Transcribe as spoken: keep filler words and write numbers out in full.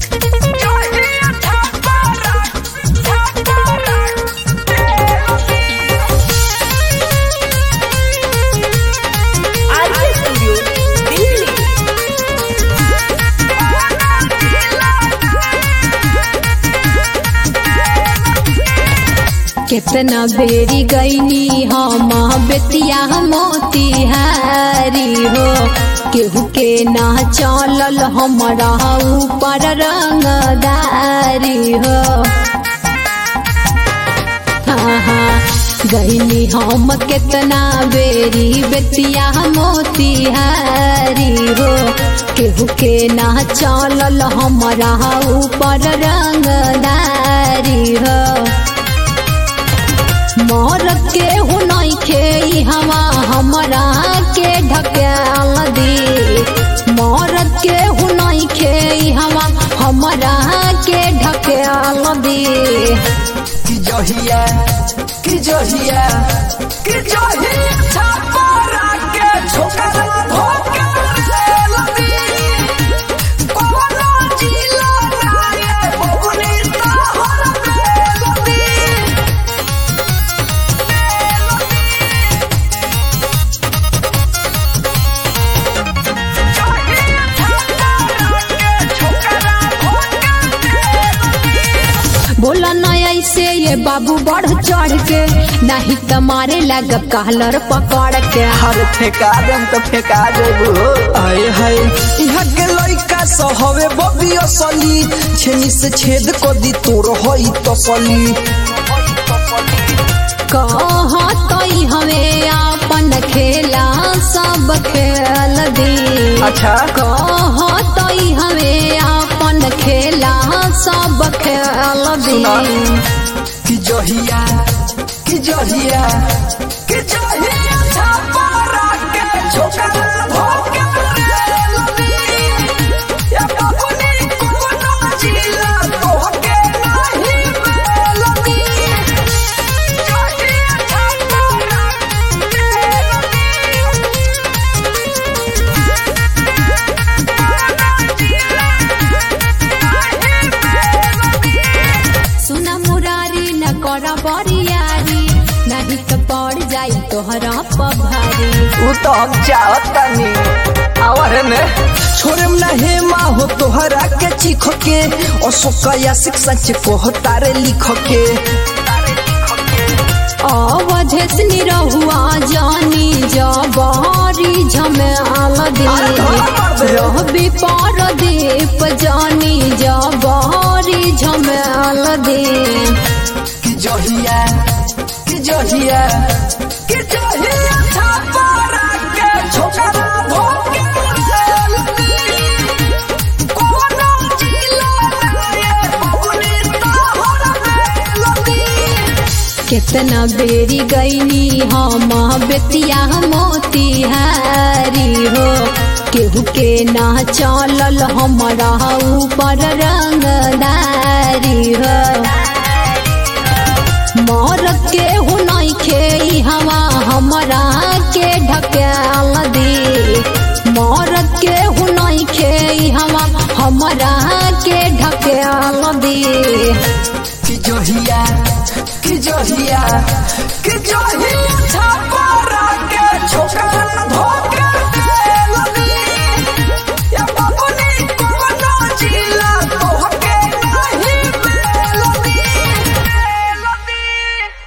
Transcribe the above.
कितना बेरी गईनी हम बेतिया मोतिहारी हो, केहू के ना चलल हमारा ऊपर रंगदारी हो। हाँ हाँ गईनी हम कितना बेरी बेतिया मोतिहारी हो, केहू के ना चलल हमारा ऊपर रंगदारी हो। मोर के हु नहीं खे हवा हमारा के ढकेल दी, मोर के हु नहीं खे हवा हमारा के ढकेल दी। कि जहिया कि जहिया कि जहिया छापरा के छोकरा धोके रेल दी, कोनो जिला नाये बबुनी तोहर रेल दी। बोला ना ऐसे ये बाबू बढ़ चढ़ के, नहीं तुम्हारे लग कहलर पकड़ के। हर फेंका देम तो फेंका देबो। आए हाय इहा के लइका सहवे बबी असली, छेनी से छेद को दी तोर होई तसली। कहा तो हमें अपन खेला सब खेल दी। अच्छा कहा तो हमें अपन खेला सब खेल दी। कि जहिया कि जहिया कि जहिया छापरा के छोकरा धोके रेल दी, या बबुनी कोनो जिला तोहके नाही रेल दी। जहिया छापरा सुना मुरारी न करा बरियारी, नहीं तो पड़ जाई तोहरा पभारी। उ तो हम चाहतनी आवर ने छोड़म ना हे माँ हो तोहरा के चीख के, अशोकया शिक्षा से को तारे लिख के। अवधेश निरहुआ जानी जबारी झमेल दी, रहबी पारदीप जानी जबारी झमेल दी। कि जहिया कि जहिया कि जहिया छापरा के छोकरा धोके रेल दी, कोनो जिला नाये बबुनी तोहर रेल दी। कितना बेरी गईनी हम बेतिया मोतिहारी हो, केहू के ना चलल हमारा ऊपर रंगदारी हो। मोर के हु नहीं खे हवा हमारा के ढकेल दी, मोर के हु नहीं खे हवा हमारा के ढकेल दी। कि जहिया कि जहिया कि जहिया छापरा